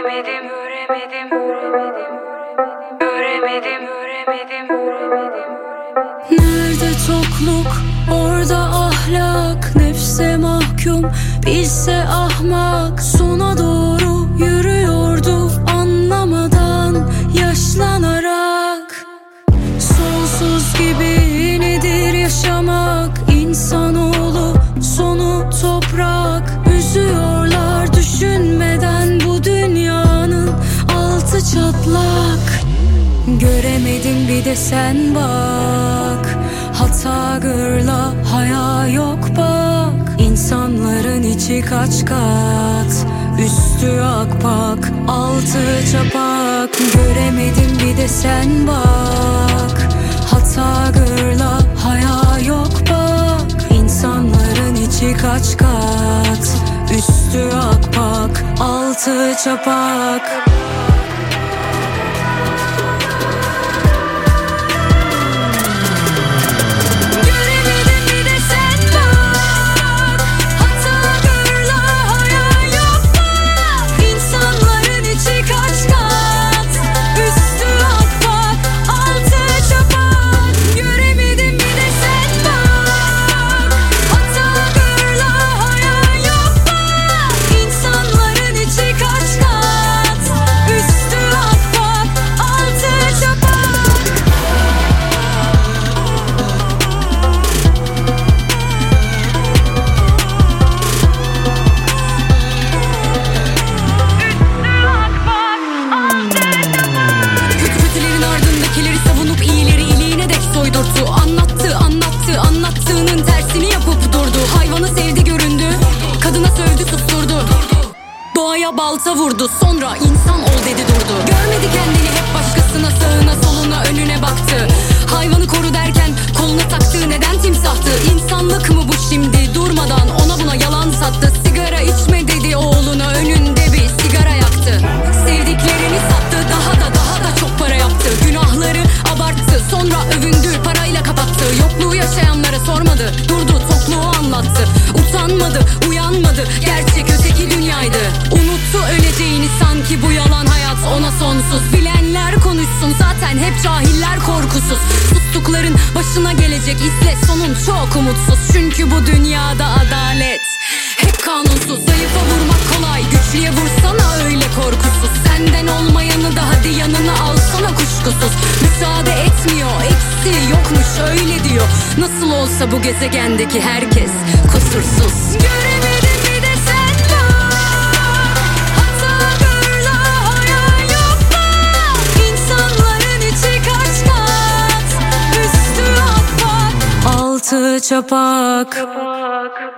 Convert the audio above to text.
Nerede tokluk, orada ahlak. Nefse mahkum, bilse ahmak. Sona doğru yürüyordu anlamadan, yaşlanarak. Sonsuz gibi nedir yaşamak? İnsanoğlu sonu toprak. Üzüyorlar düşünmeden bu dünyanın altı çatlak. Göremedim bir de sen bak. Hata gırla haya yok bak. İnsanların içi kaç kat, üstü akpak, altı çapak. Göremedim bir de sen bak. Hata gırla haya yok bak. İnsanların içi kaç kat, üstü akpak, altı çapak. Anlattığının tersini yapıp durdu. Hayvanı sevdi göründü, kadına sövdü susturdu. Doğaya balta vurdu, sonra insan ol dedi durdu. Görmedi kendini, hep başkasına, sağına soluna önüne baktı. Hayvanı koru derken koluna taktığı neden timsahtı? İnsanlık mı bu şimdi? Durmadan ona buna yalan sattı. Sigara içme dedi oğluna, önünde bir sigara yaktı. Sevdiklerini sattı, daha da çok para yaptı. Günahları abarttı, sonra övündü, parayla kapattı. Yokluğu yaşayanlara sormadı, durdu tokluğu anlattı. Utanmadı, uyanmadı, gerçek öteki dünyaydı. Unuttu öleceğini sanki, bu yalan hayat ona sonsuz. Bilenler konuşsun, zaten hep cahiller korkusuz. Sustukların başına gelecek, izle sonun çok umutsuz. Çünkü bu dünyada adalet hep kanunsuz. Zayıfa vurmak kolay, güçlüye vursana öyle korkusuz. Senden olmayanı da hadi yanına alsana kuşkusuz. Müsaade etmiyor, eksiği yokmuş öyle diyor. Nasıl olsa bu gezegendeki herkes kusursuz. Göremedim bir de sen bak. Hata gırla haya yok bak. İnsanların içi kaç kat, üstü akpak, altı çapak.